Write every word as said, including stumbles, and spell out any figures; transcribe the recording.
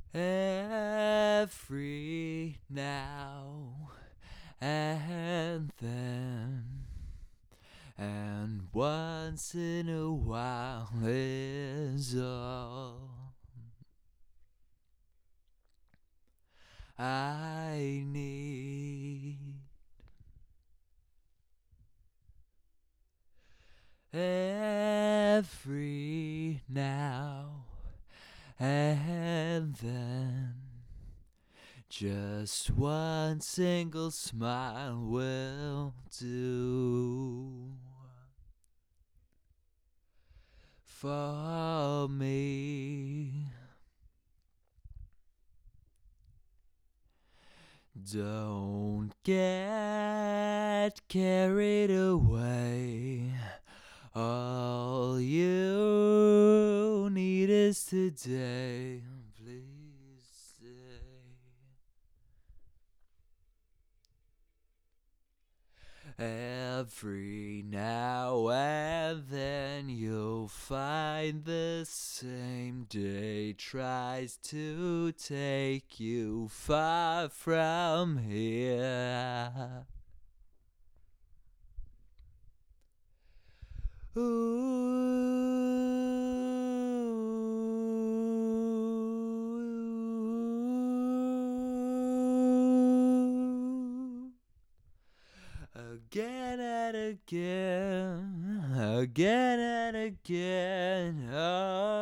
every now and then, and once in a while is all I need. Every now and then, just one single smile will do for me. Don't get carried away. All you need is today. Please stay. Every now and then you'll find the same day tries to take you far from here. Ooh. Again and again, again and again. Oh.